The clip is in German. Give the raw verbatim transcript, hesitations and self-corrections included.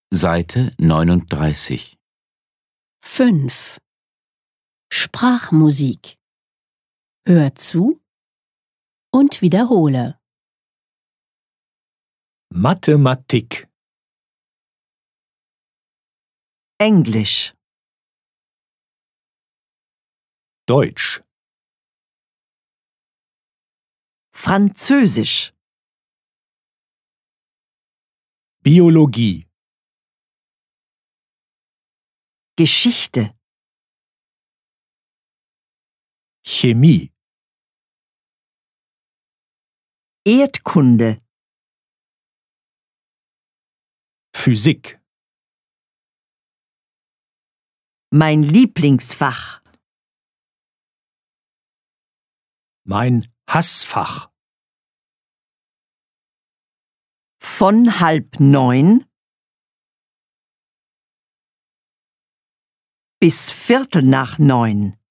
Seite neununddreißig. fünf. Sprachmusik. Hör zu und wiederhole. Mathematik, Englisch, Deutsch, Französisch, Biologie, Geschichte, Chemie, Erdkunde, Physik, mein Lieblingsfach, mein Hassfach. von halb neun bis Viertel nach neun.